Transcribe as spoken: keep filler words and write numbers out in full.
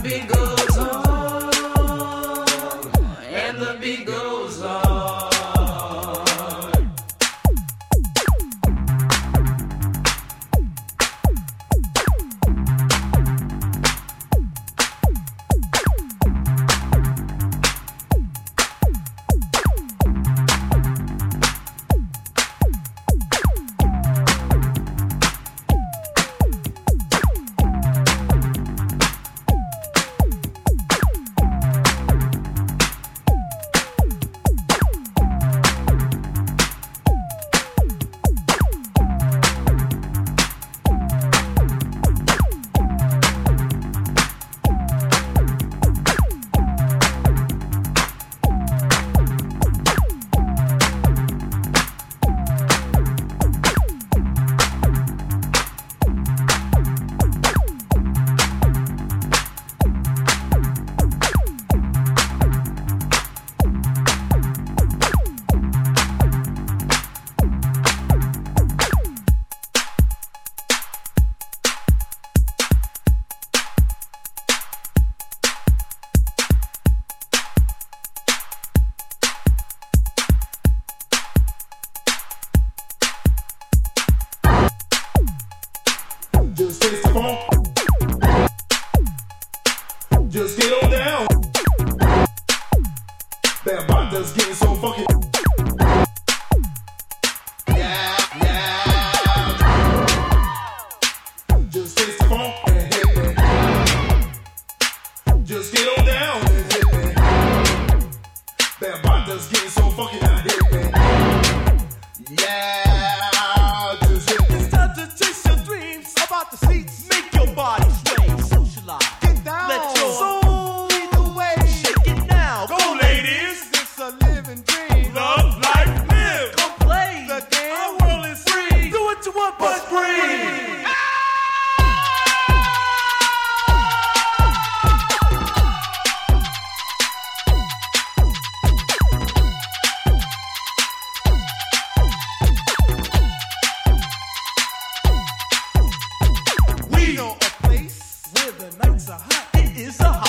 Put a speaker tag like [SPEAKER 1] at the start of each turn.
[SPEAKER 1] beat goes on, and the beat goes on.
[SPEAKER 2] Just taste the funk. Just get on down. That body's getting so funky. Yeah, yeah. Just taste the funk and hit me. Just get on down and hit me. That body's getting so funky now, hit me. Yeah, just hit me.
[SPEAKER 3] It's time to chase your dreams about the seats. Make your body sway, socialize. Get down. Let your soul lead the way. Shake it now. Go, ladies. It's a living dream. Love, life, live. Come play the game. Our world is free. Do what you want, but free. We know a place where the nights are hot. It is a hot